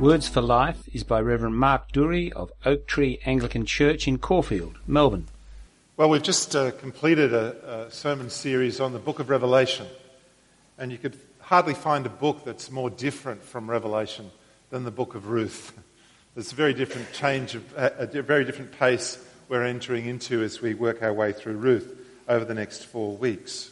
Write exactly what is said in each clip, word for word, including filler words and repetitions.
Words for Life is by Reverend Mark Dury of Oak Tree Anglican Church in Caulfield, Melbourne. Well, we've just uh, completed a, a sermon series on the book of Revelation, and you could hardly find a book that's more different from Revelation than the book of Ruth. There's a very different change, of, a, a very different pace we're entering into as we work our way through Ruth over the next four weeks.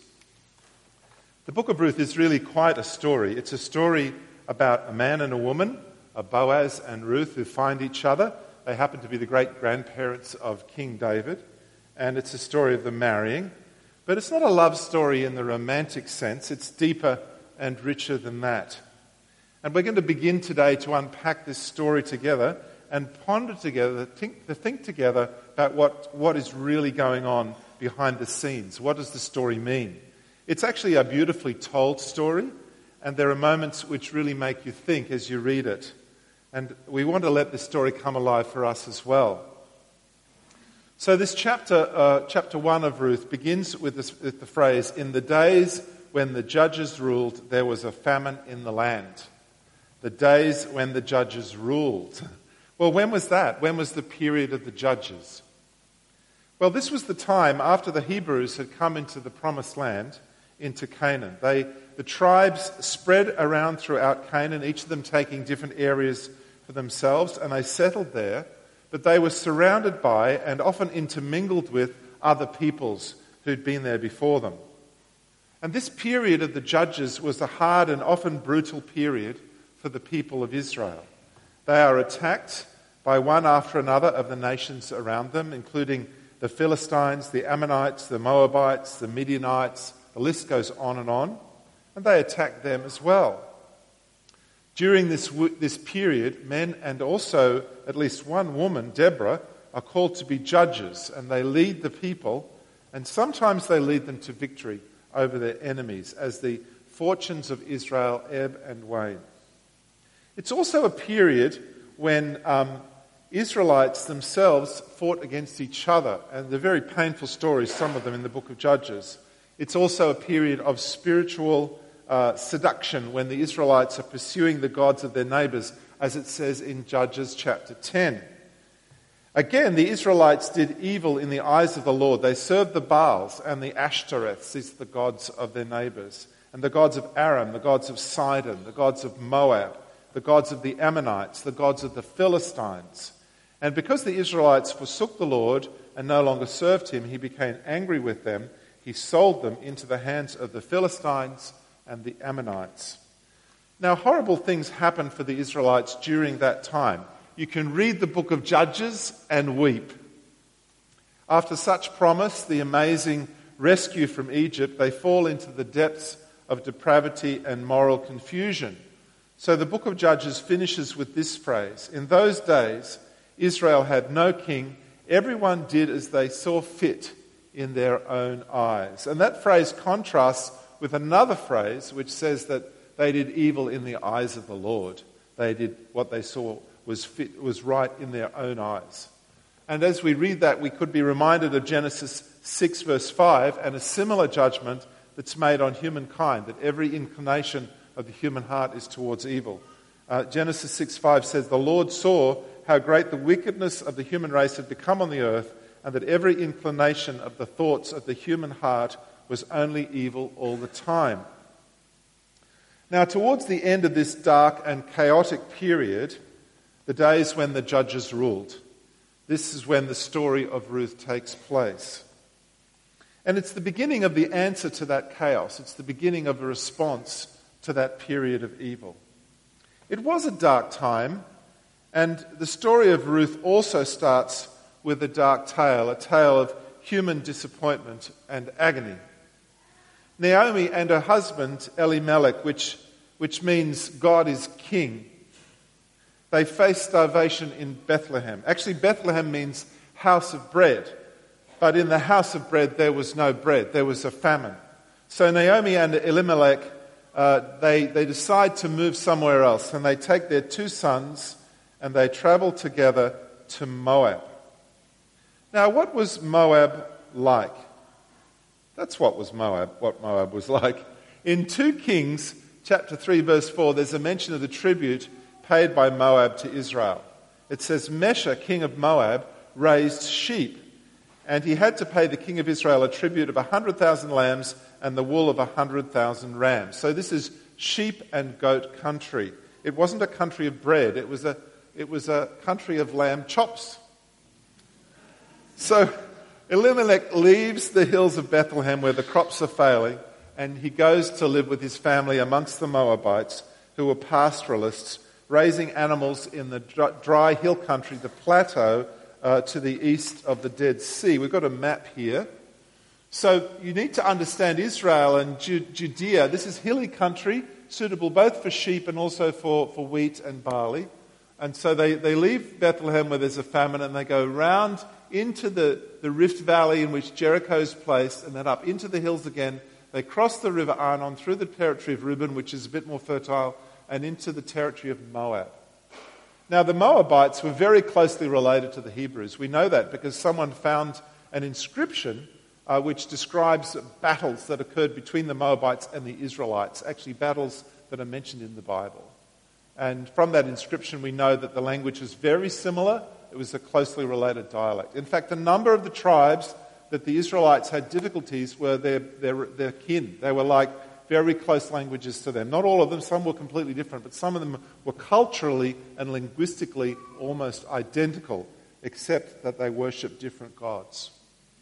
The book of Ruth is really quite a story. It's a story about a man and a woman, a Boaz and Ruth, who find each other. They happen to be the great-grandparents of King David, and it's a story of them marrying. But it's not a love story in the romantic sense. It's deeper and richer than that. And we're going to begin today to unpack this story together and ponder together, think, to think together about what, what is really going on behind the scenes. What does the story mean? It's actually a beautifully told story, and there are moments which really make you think as you read it. And we want to let this story come alive for us as well. So this chapter, uh, chapter one of Ruth, begins with, this, with the phrase, "In the days when the judges ruled, there was a famine in the land." The days when the judges ruled. Well, when was that? When was the period of the judges? Well, this was the time after the Hebrews had come into the promised land, into Canaan. They, the tribes spread around throughout Canaan, each of them taking different areas for themselves, and they settled there, but they were surrounded by and often intermingled with other peoples who'd been there before them. And this period of the judges was a hard and often brutal period for the people of Israel. They are attacked by one after another of the nations around them, including the Philistines, the Ammonites, the Moabites, the Midianites. The list goes on and on, and they attack them as well. During this, this period, men and also at least one woman, Deborah, are called to be judges, and they lead the people, and sometimes they lead them to victory over their enemies as the fortunes of Israel ebb and wane. It's also a period when um, Israelites themselves fought against each other, and they're very painful stories, some of them in the book of Judges. It's also a period of spiritual uh, seduction when the Israelites are pursuing the gods of their neighbours, as it says in Judges chapter ten. Again, the Israelites did evil in the eyes of the Lord. They served the Baals and the Ashtoreths, these are the gods of their neighbours, and the gods of Aram, the gods of Sidon, the gods of Moab, the gods of the Ammonites, the gods of the Philistines. And because the Israelites forsook the Lord and no longer served him, he became angry with them. He sold them into the hands of the Philistines and the Ammonites. Now, horrible things happened for the Israelites during that time. You can read the book of Judges and weep. After such promise, the amazing rescue from Egypt, they fall into the depths of depravity and moral confusion. So the book of Judges finishes with this phrase: "In those days, Israel had no king. Everyone did as they saw fit in their own eyes." And that phrase contrasts with another phrase which says that they did evil in the eyes of the Lord. They did what they saw was fit, was right in their own eyes. And as we read that, we could be reminded of Genesis six verse five and a similar judgment that's made on humankind, that every inclination of the human heart is towards evil. Uh, Genesis six five says, "The Lord saw how great the wickedness of the human race had become on the earth, and that every inclination of the thoughts of the human heart was only evil all the time." Now, towards the end of this dark and chaotic period, the days when the judges ruled, this is when the story of Ruth takes place. And it's the beginning of the answer to that chaos. It's the beginning of a response to that period of evil. It was a dark time, and the story of Ruth also starts with a dark tale, a tale of human disappointment and agony. Naomi and her husband, Elimelech, which, which means God is king, they faced starvation in Bethlehem. Actually, Bethlehem means house of bread, but in the house of bread there was no bread, there was a famine. So Naomi and Elimelech, uh, they, they decide to move somewhere else, and they take their two sons and they travel together to Moab. Now, what was Moab like? That's what was Moab, what Moab was like. In two Kings, chapter three, verse four, there's a mention of the tribute paid by Moab to Israel. It says, Mesha, king of Moab, raised sheep, and he had to pay the king of Israel a tribute of one hundred thousand lambs and the wool of one hundred thousand rams. So this is sheep and goat country. It wasn't a country of bread. It was a, it was a country of lamb chops. So Elimelech leaves the hills of Bethlehem where the crops are failing, and he goes to live with his family amongst the Moabites, who were pastoralists, raising animals in the dry hill country, the plateau uh, to the east of the Dead Sea. We've got a map here. So you need to understand Israel and Ju- Judea. This is hilly country, suitable both for sheep and also for, for wheat and barley. And so they, they leave Bethlehem where there's a famine, and they go round into the, the Rift Valley in which Jericho's placed, and then up into the hills again. They cross the river Arnon through the territory of Reuben, which is a bit more fertile, and into the territory of Moab. Now, the Moabites were very closely related to the Hebrews. We know that because someone found an inscription uh, which describes battles that occurred between the Moabites and the Israelites, actually battles that are mentioned in the Bible. And from that inscription, we know that the language was very similar. It was a closely related dialect. In fact, a number of the tribes that the Israelites had difficulties were their, their, their kin. They were like very close languages to them. Not all of them, some were completely different, but some of them were culturally and linguistically almost identical, except that they worshipped different gods.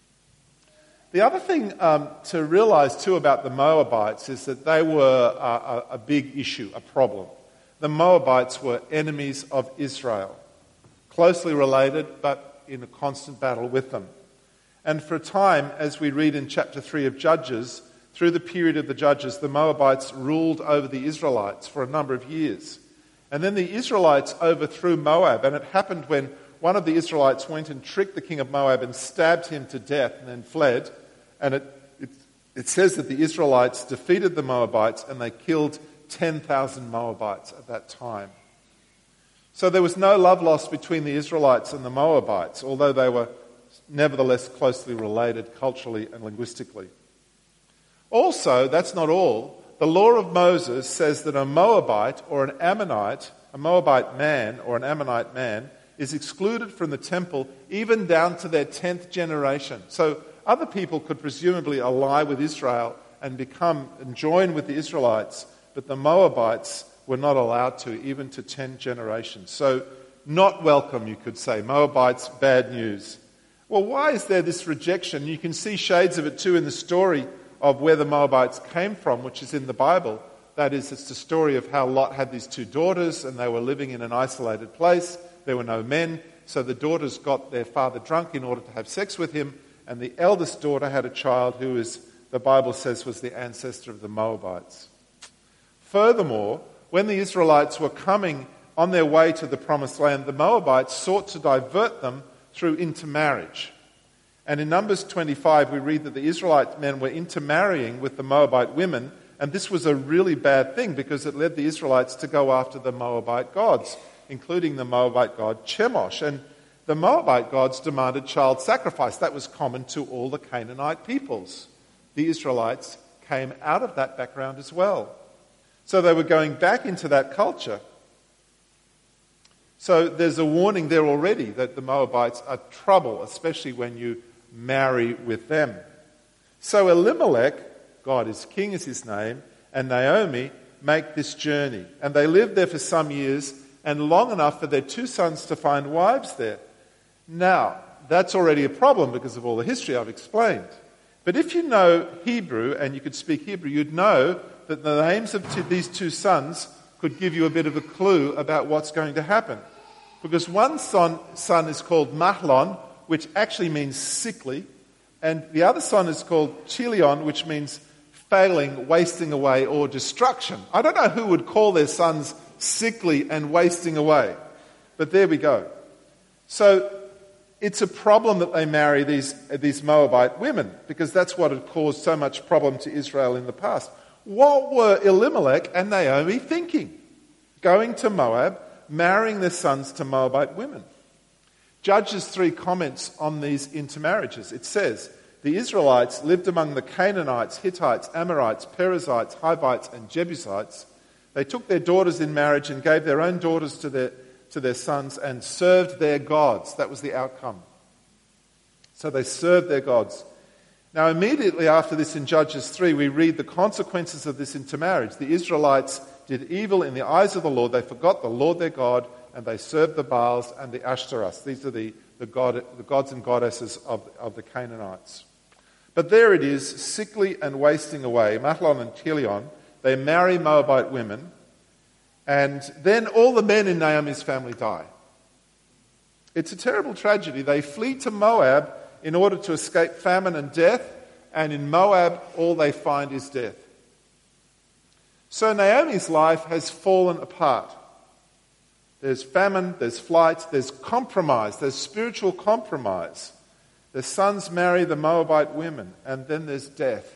The other thing um, to realize too about the Moabites is that they were a, a, a big issue, a problem. The Moabites were enemies of Israel, closely related, but in a constant battle with them. And for a time, as we read in chapter three of Judges, through the period of the Judges, the Moabites ruled over the Israelites for a number of years. And then the Israelites overthrew Moab, and it happened when one of the Israelites went and tricked the king of Moab and stabbed him to death and then fled. And it, it, it says that the Israelites defeated the Moabites, and they killed ten thousand Moabites at that time. So there was no love lost between the Israelites and the Moabites, although they were nevertheless closely related culturally and linguistically. Also, that's not all. The law of Moses says that a Moabite or an Ammonite, a Moabite man or an Ammonite man, is excluded from the temple even down to their tenth generation. So other people could presumably ally with Israel and become and join with the Israelites, but the Moabites were not allowed to, even to ten generations. So not welcome, you could say. Moabites, bad news. Well, why is there this rejection? You can see shades of it too in the story of where the Moabites came from, which is in the Bible. That is, it's the story of how Lot had these two daughters, and they were living in an isolated place. There were no men, so the daughters got their father drunk in order to have sex with him, and the eldest daughter had a child who is, the Bible says, was the ancestor of the Moabites. Furthermore, when the Israelites were coming on their way to the promised land, the Moabites sought to divert them through intermarriage. And in Numbers twenty-five, we read that the Israelite men were intermarrying with the Moabite women, and this was a really bad thing because it led the Israelites to go after the Moabite gods, including the Moabite god Chemosh. And the Moabite gods demanded child sacrifice. That was common to all the Canaanite peoples. The Israelites came out of that background as well. So they were going back into that culture. So there's a warning there already that the Moabites are trouble, especially when you marry with them. So Elimelech, God is king is his name, and Naomi make this journey. And they live there for some years, and long enough for their two sons to find wives there. Now, that's already a problem because of all the history I've explained. But if you know Hebrew, and you could speak Hebrew, you'd know that the names of two, these two sons could give you a bit of a clue about what's going to happen. Because one son, son is called Mahlon, which actually means sickly, and the other son is called Chilion, which means failing, wasting away, or destruction. I don't know who would call their sons sickly and wasting away, but there we go. So it's a problem that they marry these, these Moabite women, because that's what had caused so much problem to Israel in the past. What were Elimelech and Naomi thinking? Going to Moab, marrying their sons to Moabite women. Judges three comments on these intermarriages. It says, the Israelites lived among the Canaanites, Hittites, Amorites, Perizzites, Hivites, and Jebusites. They took their daughters in marriage and gave their own daughters to their, to their sons and served their gods. That was the outcome. So they served their gods. Now, immediately after this in Judges three, we read the consequences of this intermarriage. The Israelites did evil in the eyes of the Lord. They forgot the Lord their God, and they served the Baals and the Ashtoreths. These are the, the, god, the gods and goddesses of, of the Canaanites. But there it is, sickly and wasting away. Mahlon and Chilion, they marry Moabite women, and then all the men in Naomi's family die. It's a terrible tragedy. They flee to Moab in order to escape famine and death, and in Moab all they find is death. So Naomi's life has fallen apart. There's famine, there's flight, there's compromise, there's spiritual compromise. The sons marry the Moabite women, and then there's death.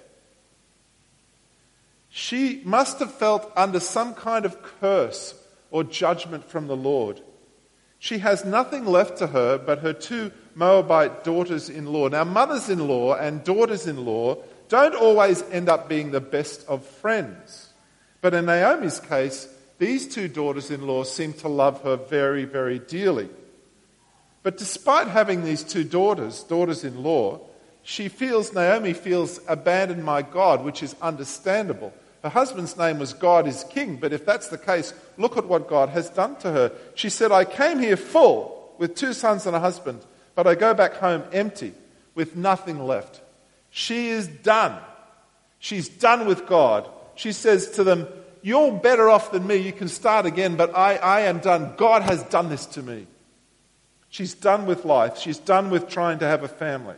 She must have felt under some kind of curse or judgment from the Lord. She has nothing left to her but her two Moabite daughters-in-law. Now, mothers-in-law and daughters-in-law don't always end up being the best of friends. But in Naomi's case, these two daughters-in-law seem to love her very, very dearly. But despite having these two daughters, daughters-in-law, she feels, Naomi feels abandoned by God, which is understandable. Her husband's name was God is King, but if that's the case, look at what God has done to her. She said, I came here full with two sons and a husband, but I go back home empty with nothing left. She is done. She's done with God. She says to them, you're better off than me. You can start again, but I, I am done. God has done this to me. She's done with life. She's done with trying to have a family.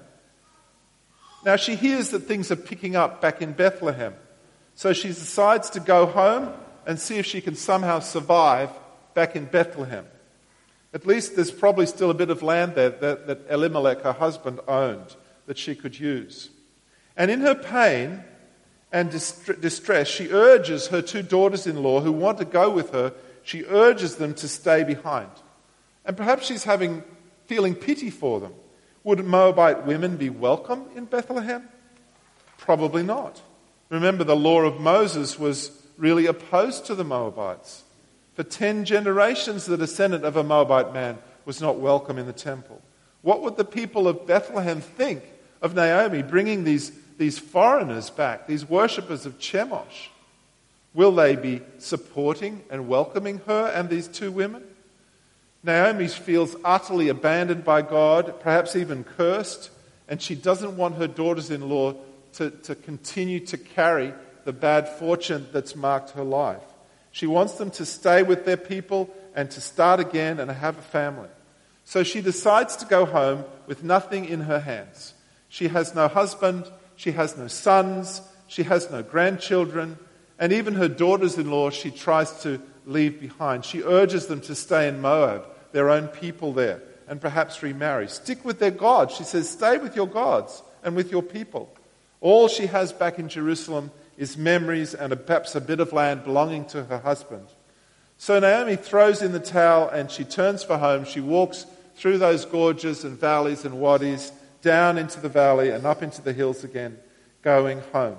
Now she hears that things are picking up back in Bethlehem. So she decides to go home and see if she can somehow survive back in Bethlehem. At least there's probably still a bit of land there that, that Elimelech, her husband, owned that she could use. And in her pain and distress, she urges her two daughters-in-law who want to go with her, she urges them to stay behind. And perhaps she's having feeling pity for them. Would Moabite women be welcome in Bethlehem? Probably not. Remember, the law of Moses was really opposed to the Moabites. For ten generations, the descendant of a Moabite man was not welcome in the temple. What would the people of Bethlehem think of Naomi bringing these, these foreigners back, these worshippers of Chemosh? Will they be supporting and welcoming her and these two women? Naomi feels utterly abandoned by God, perhaps even cursed, and she doesn't want her daughters-in-law to, to continue to carry the bad fortune that's marked her life. She wants them to stay with their people and to start again and have a family. So she decides to go home with nothing in her hands. She has no husband, she has no sons, she has no grandchildren, and even her daughters-in-law she tries to leave behind. She urges them to stay in Moab, their own people there, and perhaps remarry. Stick with their gods. She says, stay with your gods and with your people. All she has back in Jerusalem is memories and a, perhaps a bit of land belonging to her husband. So Naomi throws in the towel and she turns for home. She walks through those gorges and valleys and wadis, down into the valley and up into the hills again, going home.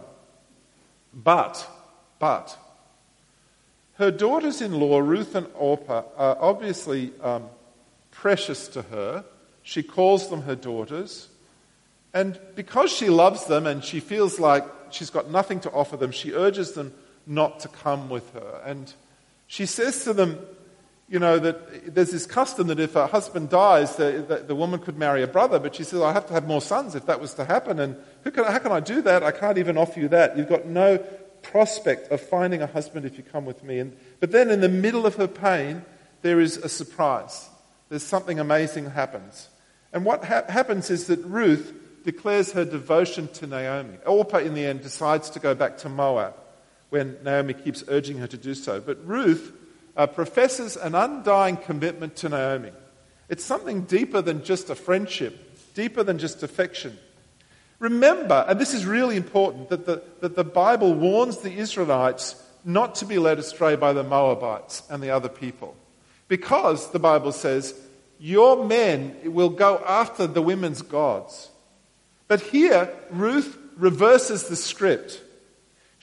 But, but, her daughters-in-law, Ruth and Orpah, are obviously um, precious to her. She calls them her daughters. And because she loves them and she feels like she's got nothing to offer them, she urges them not to come with her. And she says to them, you know, that there's this custom that if a husband dies, the, the, the woman could marry a brother. But she says, I have to have more sons if that was to happen. And who can, how can I do that? I can't even offer you that. You've got no prospect of finding a husband if you come with me. And, but then in the middle of her pain, there is a surprise. There's something amazing happens. And what ha- happens is that Ruth declares her devotion to Naomi. Orpah, in the end, decides to go back to Moab when Naomi keeps urging her to do so. But Ruth uh, professes an undying commitment to Naomi. It's something deeper than just a friendship, deeper than just affection. Remember, and this is really important, that the, that the Bible warns the Israelites not to be led astray by the Moabites and the other people. Because, the Bible says, your men will go after the women's gods. But here, Ruth reverses the script.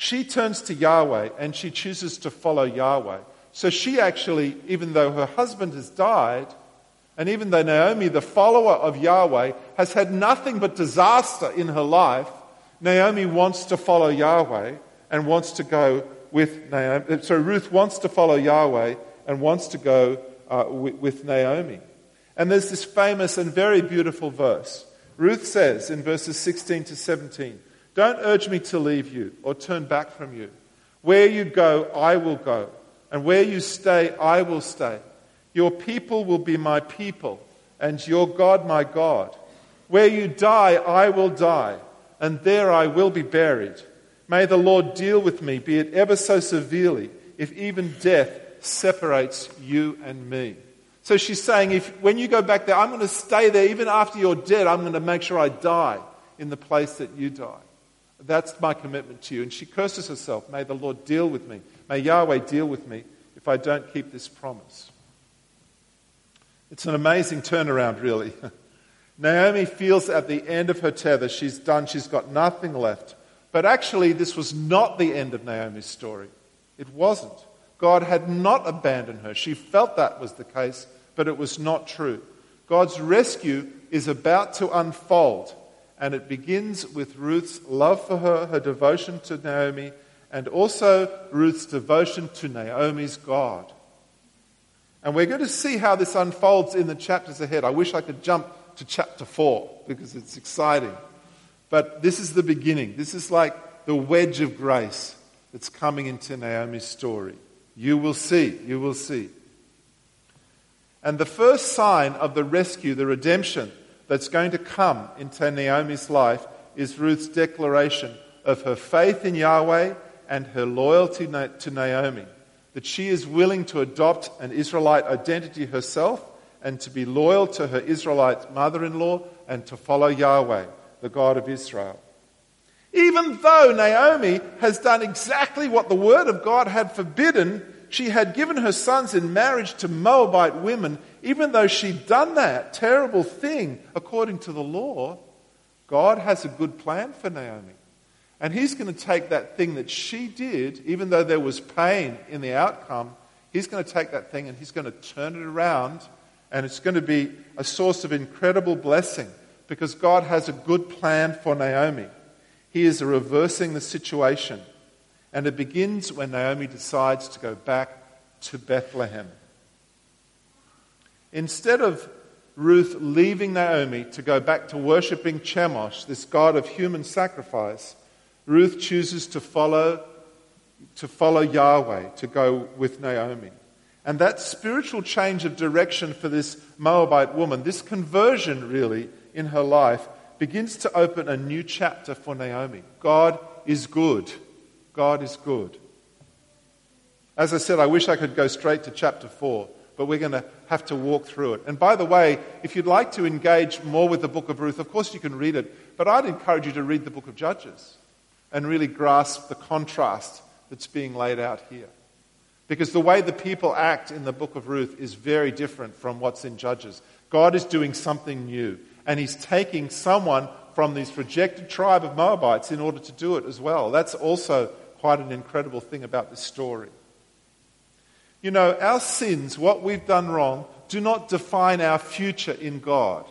She turns to Yahweh and she chooses to follow Yahweh. So she actually, even though her husband has died, and even though Naomi, the follower of Yahweh, has had nothing but disaster in her life, Naomi wants to follow Yahweh and wants to go with Naomi. So Ruth wants to follow Yahweh and wants to go uh, with, with Naomi. And there's this famous and very beautiful verse. Ruth says in verses sixteen to seventeen, "Don't urge me to leave you or turn back from you. Where you go, I will go, and where you stay, I will stay. Your people will be my people, and your God my God. Where you die, I will die, and there I will be buried. May the Lord deal with me, be it ever so severely, if even death separates you and me." So she's saying, if when you go back there, I'm going to stay there. Even after you're dead, I'm going to make sure I die in the place that you die. That's my commitment to you. And she curses herself. May the Lord deal with me. May Yahweh deal with me if I don't keep this promise. It's an amazing turnaround, really. Naomi feels at the end of her tether, she's done, she's got nothing left. But actually, this was not the end of Naomi's story. It wasn't. God had not abandoned her. She felt that was the case, but it was not true. God's rescue is about to unfold, and it begins with Ruth's love for her, her devotion to Naomi, and also Ruth's devotion to Naomi's God. And we're going to see how this unfolds in the chapters ahead. I wish I could jump to chapter four because it's exciting. But this is the beginning. This is like the wedge of grace that's coming into Naomi's story. You will see, you will see. And the first sign of the rescue, the redemption that's going to come into Naomi's life is Ruth's declaration of her faith in Yahweh and her loyalty to Naomi. That she is willing to adopt an Israelite identity herself and to be loyal to her Israelite mother-in-law and to follow Yahweh, the God of Israel. Even though Naomi has done exactly what the word of God had forbidden, she had given her sons in marriage to Moabite women, even though she'd done that terrible thing according to the law, God has a good plan for Naomi. And he's going to take that thing that she did, even though there was pain in the outcome, he's going to take that thing and he's going to turn it around, and it's going to be a source of incredible blessing because God has a good plan for Naomi. He is reversing the situation. And it begins when Naomi decides to go back to Bethlehem. Instead of Ruth leaving Naomi to go back to worshipping Chemosh, this god of human sacrifice, Ruth chooses to follow, to follow Yahweh, to go with Naomi. And that spiritual change of direction for this Moabite woman, this conversion really in her life, begins to open a new chapter for Naomi. God is good. God is good. As I said, I wish I could go straight to chapter four, but we're going to have to walk through it. And by the way, if you'd like to engage more with the book of Ruth, of course you can read it, but I'd encourage you to read the book of Judges and really grasp the contrast that's being laid out here. Because the way the people act in the book of Ruth is very different from what's in Judges. God is doing something new. And he's taking someone from this rejected tribe of Moabites in order to do it as well. That's also quite an incredible thing about this story. You know, our sins, what we've done wrong, do not define our future in God.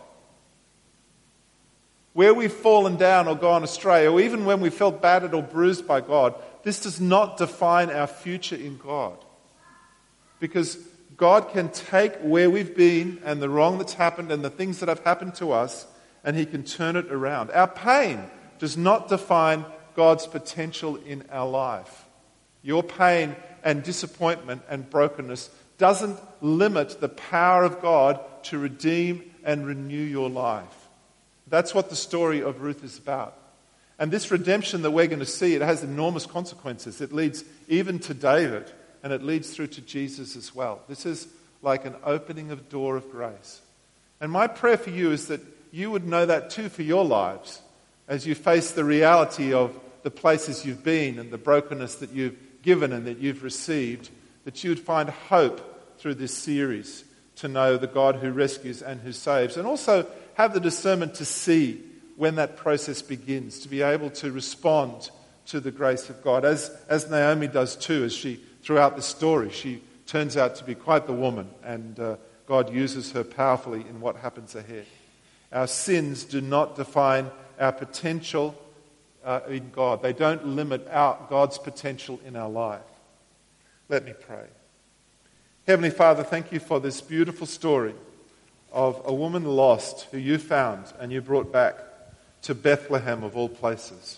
Where we've fallen down or gone astray, or even when we felt battered or bruised by God, this does not define our future in God. Because God can take where we've been and the wrong that's happened and the things that have happened to us, and he can turn it around. Our pain does not define God's potential in our life. Your pain and disappointment and brokenness doesn't limit the power of God to redeem and renew your life. That's what the story of Ruth is about. And this redemption that we're going to see, it has enormous consequences. It leads even to David, and it leads through to Jesus as well. This is like an opening of a door of grace. And my prayer for you is that you would know that too for your lives as you face the reality of the places you've been and the brokenness that you've given and that you've received, that you would find hope through this series to know the God who rescues and who saves, and also have the discernment to see when that process begins, to be able to respond to the grace of God, as, as Naomi does too, as she, throughout the story, she turns out to be quite the woman, and uh, God uses her powerfully in what happens ahead. Our sins do not define our potential uh, in God. They don't limit out God's potential in our life. Let me pray. Heavenly Father, thank you for this beautiful story of a woman lost who you found and you brought back to Bethlehem of all places.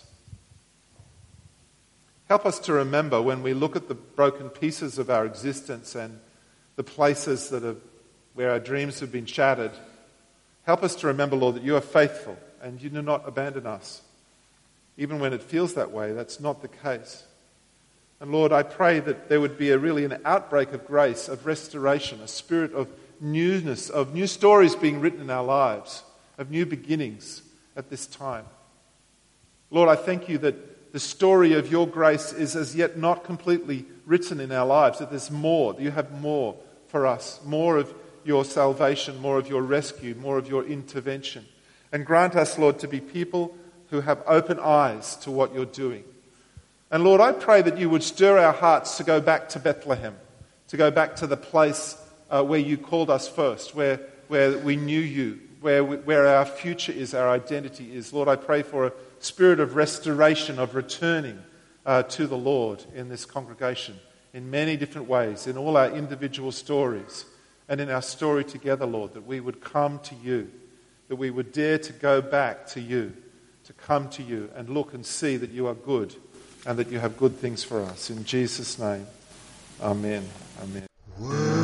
Help us to remember when we look at the broken pieces of our existence and the places that have, where our dreams have been shattered. Help us to remember, Lord, that you are faithful and you do not abandon us. Even when it feels that way, that's not the case. And Lord, I pray that there would be a really an outbreak of grace, of restoration, a spirit of newness, of new stories being written in our lives, of new beginnings at this time. Lord, I thank you that the story of your grace is as yet not completely written in our lives, that there's more, that you have more for us, more of your salvation, more of your rescue, more of your intervention. And grant us, Lord, to be people who have open eyes to what you're doing. And Lord, I pray that you would stir our hearts to go back to Bethlehem, to go back to the place uh, where you called us first, where, where we knew you, where, we, where our future is, our identity is. Lord, I pray for a spirit of restoration, of returning uh, to the Lord in this congregation in many different ways, in all our individual stories and in our story together, Lord, that we would come to you, that we would dare to go back to you, to come to you and look and see that you are good and that you have good things for us. In Jesus' name, amen. Amen.